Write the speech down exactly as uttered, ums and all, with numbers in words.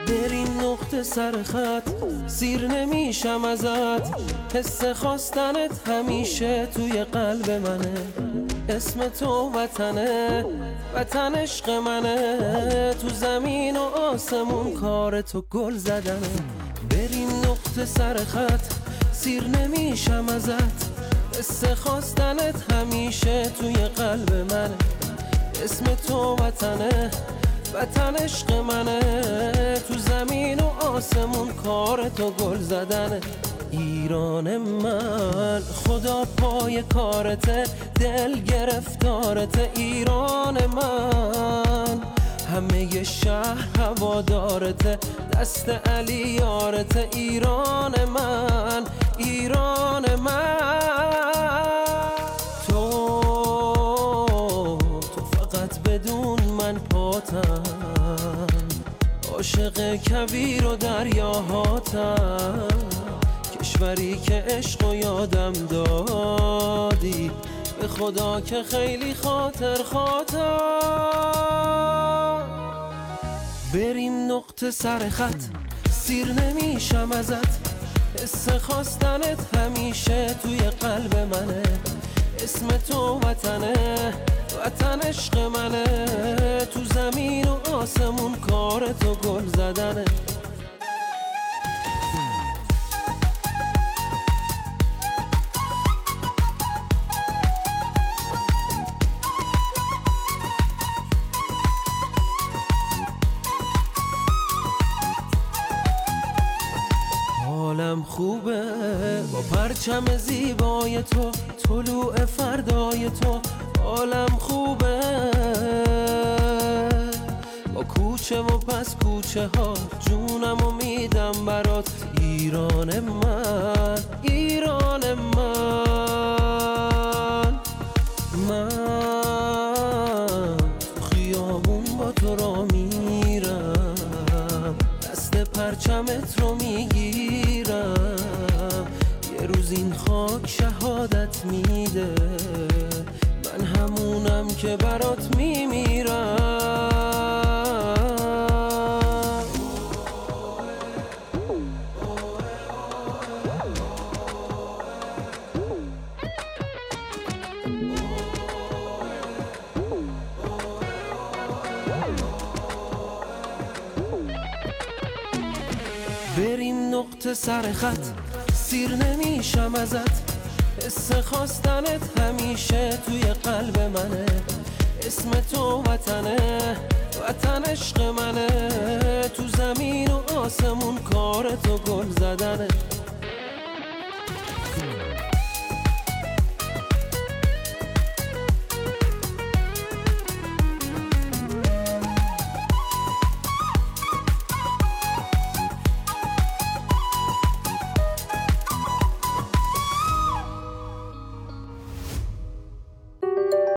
بریم نقطه سر خط، سیر نمیشم ازت. حس خواستنت همیشه توی قلب منه. اسم تو وطنه، وطن عشق منه. تو زمین و آسمون کار تو گل زدنه. بریم نقطه سر خط، سیر نمیشم ازت. حس خواستنت همیشه توی قلب منه. اسم تو وطنه، وطن عشق منه. تو زمین و آسمون کار تو گل زدنه. ایران من خدا پای کارته، دل گرفتارته. ایران من همه شهر هوادارته، دست علی یارته. ایران من، ایران من. تو تو فقط بدون من پاتم، عاشق کویر و دریاهاتم. کشوری که عشق و یادم دادی، به خدا که خیلی خاطر خاطر. بریم نقطه سر خط، سیر نمیشم ازت. حس خواستنت همیشه توی قلب منه. اسم تو وطنه، وطن عشق منه. تو زمین و آسمون کار تو گل زدنه. حالم خوبه با پرچم زیبای تو، طلوع فردای تو. حالم خوبه با کوچه و پس کوچه ها، جونم و میدم برات. ایران من، ایران من. من تو خیابون با تو را میرم، دست پرچمت رو میگیرم. یه روز این خاک شهادت میده، من همونم که برات میمیرم. بریم نقطه سر خط، سیر نمیشم ازت. حس خواستنت همیشه توی قلب منه. اسم تو وطنه، وطن عشق منه. تو زمین و آسمون کار تو گل زدنه.